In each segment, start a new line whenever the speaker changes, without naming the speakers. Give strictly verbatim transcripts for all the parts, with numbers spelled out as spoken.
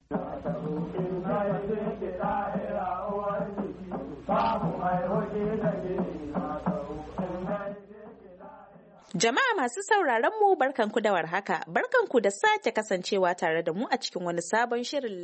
Jama'a masu sauraron mu barkanku da warhaka, barkanku da sake kasancewa tare da mu a cikin wani sabon shirin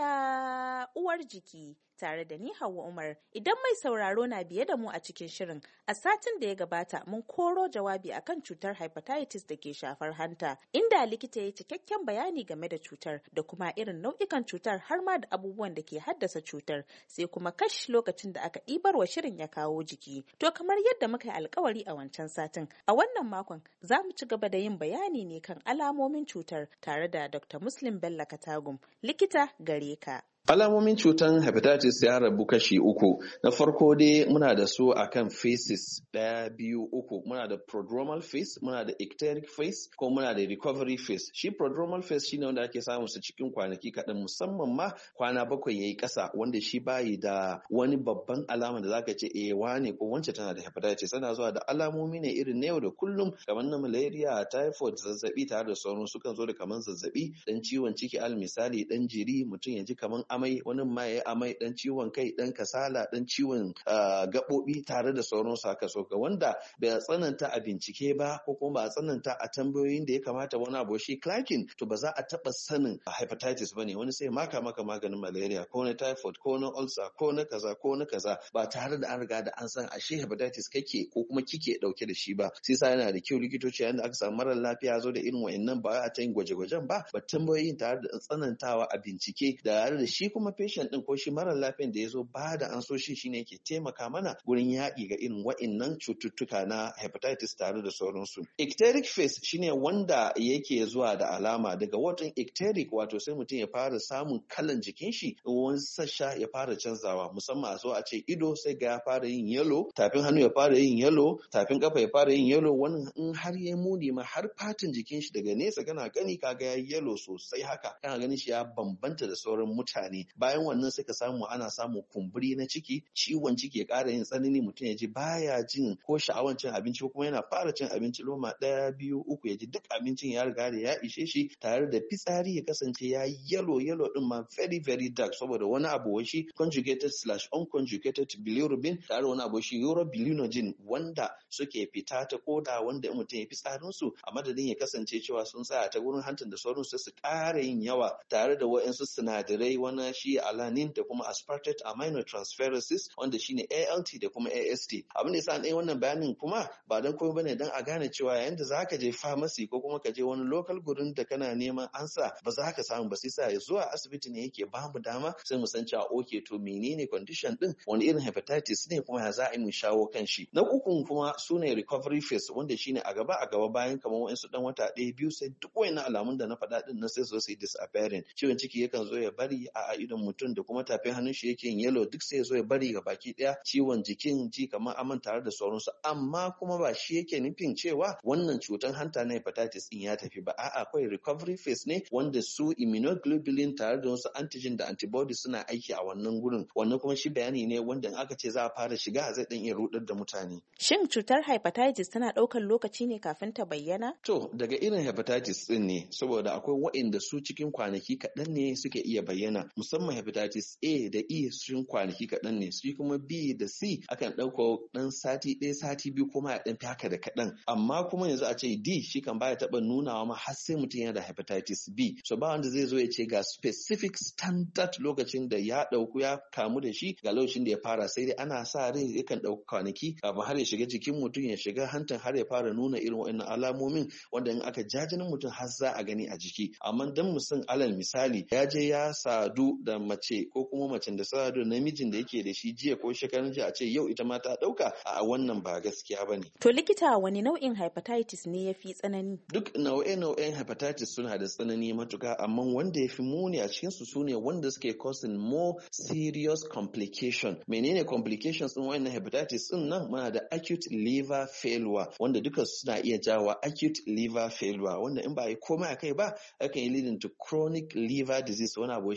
lafiya uwar jiki. Tare da ni Hauwa Umar. Idan mai sauraro na biye da mu a cikin shirin, a satin da ya gabata mun koro jawabi akan cutar hepatitis da ke shafar hanta, inda likita ya cikakken bayani game da cutar da kuma irin nau'ikan cutar har ma da abubuwan da ke haddasa cutar, sai kuma kash lokacin da aka ɗibar wa shirin ya kawo jiki. To kamar yadda muka yi alkawari a wancan satin, a wannan makon za mu ci gaba da yin bayani ne kan alamomin cutar tare da Doctor Muslim Bello Katagum. Likita gare ka.
Alamomin cutan hepatitis ya rabu kashi uku. Na farko dai muna da su akan phases ɗaya, biyu, uku. Muna da prodromal phase, muna da ecteric phase, ko muna da recovery phase. Shi prodromal phase shine wanda ake samun su cikin kwanaki kaɗan, musamman ma kwana bakwai yayi ƙasa, wanda shi bayi da wani babban alama da zaka ce eh wane ko wance tana da hepatitis. Tana zuwa da alamomi ne irin na yau da kullum, kamar na malaria, typhoid, zazzabi tare da sauran sukan zo da kamar zazzabi, dan ciwon ciki, al misali dan jiri, mutum ya ji kamar amai, wani ma ya amai, dan ciwon kai, dan kasala, dan ciwon gaɓoɓi tare da sauransu haka. So ga wanda bai tsananta a bincike ba ko kuma ba a tsananta a tambayoyin da ya kamata wani abu shi clacking, to ba za a taɓa sanin hepatitis bane. Wani sai maka maka maganin malaria ko na typhoid ko na ulcer ko na kaza ko na kaza ba tare da an riga da an san ashe hepatitis kake ko kuma kike dauke da shi ba. Sai sa yana da kyau likitoci yayin da aka samu mara lafiya zo da irin wa'annan ba a ta yin gwaje-gwajen ba, ba tambayoyin tare da tsanantawa a bincike da tare da shi kuma patient din ko shi mara lafiyan da ya zo ba da ansoshi shine yake taimaka mana gurin yaƙi ga irin wa'innan cututtuka na hepatitis tare da sauransu. Ecteric phase shine wanda yake zuwa da alama daga watan ecteric, wato sai mutum ya fara samun kalan jikin shi, wani sassa ya fara canzawa, musamman a so a ce ido sai ga ya fara yin yellow, tafin hannu ya fara yin yellow, tafin kafa ya fara yin yellow, wani in har ya muni ma har fatin jikin shi daga nesa kana gani kaga ya yellow sosai haka, kana ganin shi ya bambanta da sauran mutane. Bayan wannan sai ka samu ana samun kumburi na ciki, ciwon ciki ya ƙara yin tsanani, mutum ya ji baya jin ko sha'awan cin abinci, ko kuma yana fara cin abinci loma ɗaya biyu uku ya ji duk abincin ya riga da ya ishe shi, tare da fitsari ya kasance ya yi yellow yellow din ma very very dark, saboda wani abu wai shi conjugated slash unconjugated bilirubin tare wani abu shi urobilinogen wanda suke fita ta koda, wanda in mutum ya fitsarin su a madadin ya kasance cewa sun tsaya ta gurin hantar da sauran su su ƙara yin yawa, tare da wa'ansu sinadarai wani shi alanin da kuma aspartate aminotransferases wanda shine A L T da kuma A S T. Abin da yasa an yi wannan bayanin kuma ba dan komai bane dan a gane cewa yayin da zaka je pharmacy ko kuma ka je wani local gurin da kana neman ansa ba za ka samu ba, sai sa zuwa asibiti ne yake ba mu dama sai mu san cewa okay to menene condition din, wani irin hepatitis ne kuma ya za a yi mu shawo kan shi. Na uku kuma sune recovery phase, wanda shine a gaba a gaba bayan kamar wa'ansu dan wata ɗaya biyu sai duk wayannan alamun da na faɗa din nan sai su yi disappearing. Ciwon ciki yakan zo ya bari a idon mutum da kuma tafin hannun shi yake yin yellow, duk sai ya zo ya bari ga baki daya, ciwon jikin ji kamar aman tare da sauransu. Amma kuma ba shi yake nufin cewa wannan cutan hanta na hepatitis din ya tafi ba. A'a, akwai recovery phase ne wanda su immunoglobulin tare da wasu antigen da antibody suna aiki a wannan gurin. Wannan kuma shi bayani ne wanda in aka ce za a fara shiga zai dan iya rudar da mutane.
Shin cutar hepatitis tana ɗaukar lokaci ne kafin ta bayyana?
To daga irin hepatitis din ne, saboda akwai waɗanda su cikin kwanaki kaɗan ne suke iya bayyana, musamman hepatitis A da E sun kwanaki kaɗan ne, su kuma B da C akan ɗauka ɗan sati ɗaya sati biyu kuma ya ɗan fi haka da kaɗan. Amma kuma yanzu a ce D shi kan baya taɓa nunawa ma har sai mutum yana da hepatitis B. So ba wanda zai zo ya ce ga specific standard lokacin da ya ɗauku ya kamu da shi ga lokacin da ya fara, sai dai ana sa rai yakan ɗauki kwanaki kafin har ya shiga jikin mutum, ya shiga hantan har ya fara nuna irin waɗannan alamomin wanda in aka ja jinin mutum har za a gani a jiki. Amma dan mutum alal misali ya je ya sadu da mace ko kuma macen da sadu namijin da yake da shi jiya ko shekarun jiya a ce yau ita ma ta ɗauka, a wannan ba gaskiya bane.
To likita, wani nau'in hepatitis ne ya fi tsanani?
Duk nau'e-nau'en hepatitis suna da tsanani matuka, amma wanda ya fi muni a cikin su sune wanda suke causing more serious complication. Menene complications din wannan hepatitis din nan? Muna da acute liver failure wanda duka suna iya jawo acute liver failure, wanda in ba yi komai akai ba akan yi leading to chronic liver disease, wani abu shi C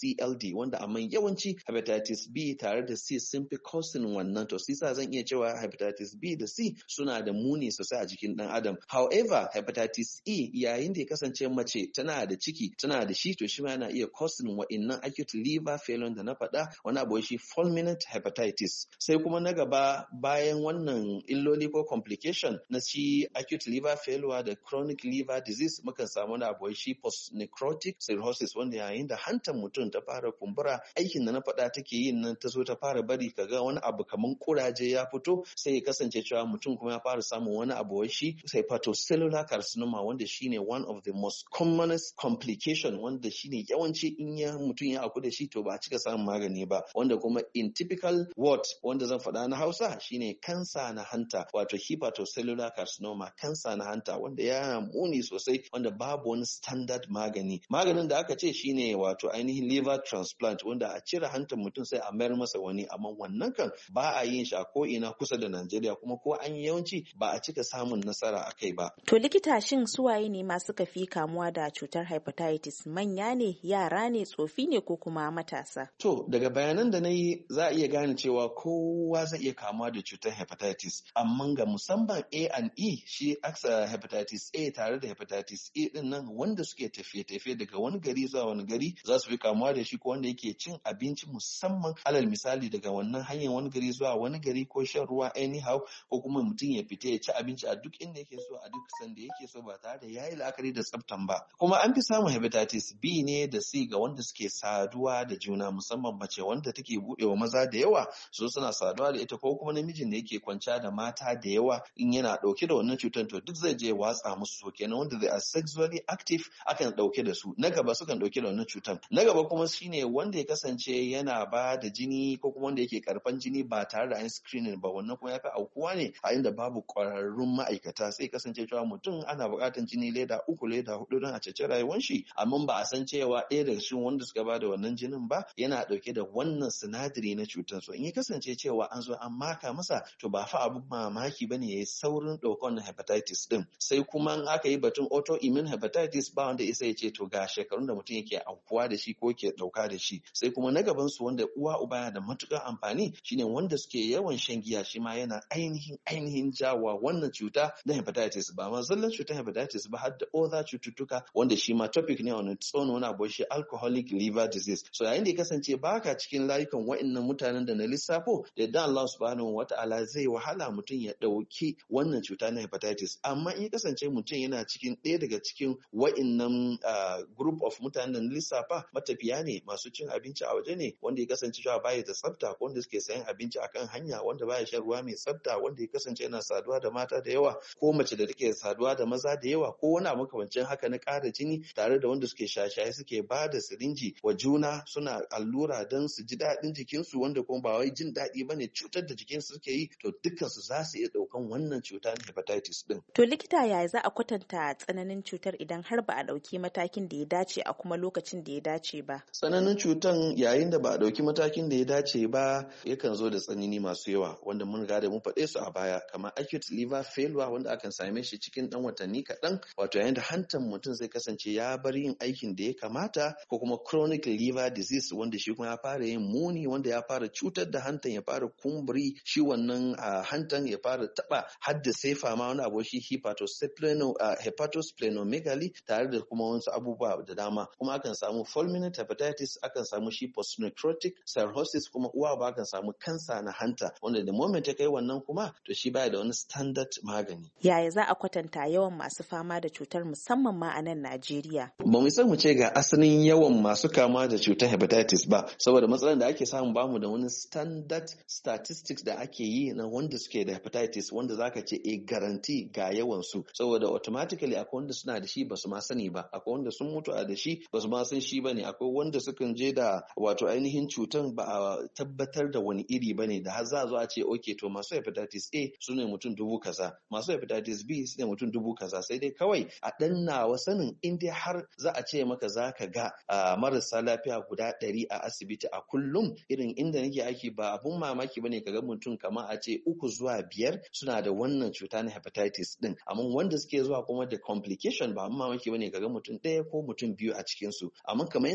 C L D wanda amma yawanci hepatitis B tare da C sun fi causing wannan, to sisa zan iya cewa hepatitis B da C suna da muni sosai a jikin dan adam. However, hepatitis E yayin da ya kasance mace tana da ciki tana da shi, to shi ma yana iya causing wa'innan acute liver failure da na faɗa, wani abu shi fulminant hepatitis. Sai kuma na gaba bayan wannan illoli ko complication na shi acute liver failure da chronic liver disease, mukan samu wani abu shi post necrotic cirrhosis wanda yayin da hantar mutum ta fara kumbura, aikin da na faɗa take yin nan ta zo ta fara bari kaga wani abu kaman kuraje ya fito, sai ya kasance cewa mutum kuma ya fara samun wani abu shi hepatocellular carcinoma wanda shine one of the most commonest complication, wanda shine yawanci in ya mutum ya aku da shi to ba a cika samun magani ba, wanda kuma in typical word wanda zan faɗa na Hausa shine kansa na hanta, wato hepatocellular carcinoma, kansa na hanta wanda ya muni sosai, wanda babu wani standard magani. Maganin da aka ce shine wato ainihin liver transplant, wanda a cire hantar mutum sai a mayar masa wani, amma wannan kan ba a yin shi a ko ina kusa da Najeriya, kuma ko an yi yawanci ba a cika samun nasara a kai ba.
To likita, shin suwaye ne masu kafi kamuwa da cutar hepatitis? Manya ne, yara ne, tsofi ne ko kuma matasa?
To daga bayanan da na yi za a iya gane cewa kowa zai iya kamuwa da cutar hepatitis, amma ga musamman A and E, shi aksa hepatitis A tare da hepatitis E din nan wanda suke tafiye-tafiye daga wani gari zuwa wani gari za su fi kamuwa da shi, ko wanda yake cin abinci musamman alal misali daga wannan hanyar wani gari zuwa wani gari, ko shan ruwa anyhow, ko kuma mutum ya fita ya ci abinci a duk inda yake so a duk sanda yake so ba tare da yayi la'akari da tsaftan ba. Kuma an fi samun hepatitis B ne da C ga wanda suke saduwa da juna, musamman mace wanda take buɗewa maza da yawa so suna saduwa da ita, ko kuma namijin da yake kwanciya da mata da yawa in yana ɗauke da wannan cutar to duk zai je watsa musu, so kenan wanda they are sexually active akan ɗauke da su. Na gaba sukan ɗauke da wannan cutar. Na gaba kuma shine wanda ya kasance yana ba da jini ko kuma wanda yake karfan jini ba tare da an screening ba, wannan kuma ya fi aukuwa ne a inda babu ƙwararrun ma'aikata, sai kasance cewa mutum ana buƙatar jini leda uku leda hudu don a cece rayuwar shi, amma ba a san cewa ɗaya daga cikin wanda suka ba da wannan jinin ba yana ɗauke da wannan sinadari na cutar. So in ya kasance cewa an zo an maka masa, to ba fa abun mamaki bane yayi saurin ɗaukar wannan hepatitis din. Sai kuma in aka yi batun autoimmune hepatitis, ba wanda isa ya ce to ga shekarun da mutum yake aukuwa da shi ko ke ɗauka da shi. Sai kuma na gaban su wanda uwa uba yana da matuƙar amfani shine wanda suke yawan shan giya, shi ma yana ainihin ainihin jawa wannan cuta na hepatitis, ba ma zallan cutar hepatitis ba har da other cututtuka wanda shi ma topic ne on its own, wani abu shi alcoholic liver disease. So yayin da ya kasance baka cikin layukan wa'annan mutanen da na lissafo, da yadda Allah subhanahu wata'ala zai wahala mutum ya ɗauki wannan cuta na hepatitis. Amma in ya kasance mutum yana cikin ɗaya daga cikin wa'annan uh, group of mutanen da na lissafa, matafiya ne, masu cin abinci a waje ne, wanda ya kasance cewa baya da tsafta, ko wanda suke sayan abinci akan hanya, wanda baya shan ruwa mai tsafta, wanda ya kasance yana saduwa da mata da yawa, ko mace da take saduwa da maza da yawa, ko wani abu makamancin haka na ƙara jini, tare da wanda suke shashaye suke ba da sirinji wa juna suna allura don su ji daɗin jikinsu, wanda kuma ba wai jin daɗi bane cutar da jikinsu suke yi, to dukkansu za su iya ɗaukan wannan cuta na hepatitis din.
To likita, yaya za a kwatanta tsananin cutar idan har ba a ɗauki matakin da ya dace a kuma lokacin da ya dace ba?
Tsananin cutan yayin da ba a ɗauki matakin da ya dace ba yakan zo da tsanani masu yawa, wanda mun riga da mun faɗe su a baya, kamar acute liver failure wanda akan same shi cikin ɗan watanni kaɗan, wato yayin da hantan mutum zai kasance ya bar yin aikin da ya kamata, ko kuma chronic liver disease wanda shi kuma ya fara yin muni, wanda ya fara cutar da hantan, ya fara kumburi shi wannan uh, hantan, ya fara taɓa haddasa fama wani abu shi hepatospleno, uh, hepatosplenomegaly, tare da kuma wasu abubuwa da dama. Kuma akan samu fulminant hepatitis, akan samu shi post-necrotic cirrhosis, kuma uwa ba akan samu kansa na hanta, wanda da moment ya kai wannan kuma to shi baya da wani standard magani.
Yaya za a kwatanta yawan masu fama da cutar musamman ma a nan Najeriya?
Ba mu san mu ce ga asalin yawan masu kama da cutar hepatitis ba, saboda matsalar da ake samu bamu da wani standard statistics da ake yi na wanda suke da hepatitis wanda zaka ce e garanti ga yawan su, saboda automatically akwai wanda suna da shi basu ma sani ba, akwai wanda sun mutu a da shi basu ma san shi bane, akwai wanda sukan je da wato ainihin cutan ba a tabbatar da wani iri bane, da har za a zo a ce okay to masu hepatitis A su ne mutum dubu kaza, masu hepatitis B su ne mutum dubu kaza, sai dai kawai a dannawa sanin in dai har za a ce maka za ka ga uh, marasa lafiya guda ɗari a asibiti a kullum, irin inda nake aiki ba abun mamaki bane ka ga mutum kamar a ce uku zuwa biyar suna da wannan cuta na hepatitis din, amma wanda suke zuwa kuma da complication ba abun mamaki bane ka ga mutum ɗaya ko mutum biyu a cikin su. Amma kamar yadda na faɗa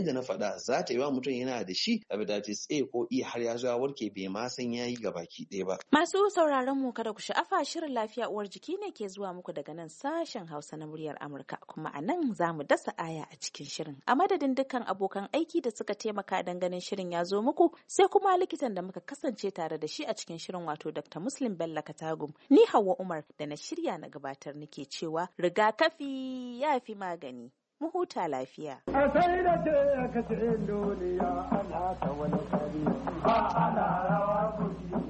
saboda za ta yi wa mutum yana da shi hepatitis A ko E har ya zo ya warke bai ma san yayi gabaki ɗaya ba.
Masu sauraron mu kada ku sha'afa, shirin lafiya uwar jiki ne ke zuwa muku daga nan sashen Hausa na muryar Amurka, kuma a nan za mu dasa aya a cikin shirin. A madadin dukkan abokan aiki da suka taimaka don ganin shirin ya zo muku, sai kuma likitan da muka kasance tare da shi a cikin shirin wato Doctor Muslim Bello Katagum. Ni Hauwa Umar da na shirya na gabatar nake cewa rigakafi ya fi magani. Mu huta lafiya.
A sai da ce ka ce duniya ana ta wani kari, ba ana rawa kuɗi.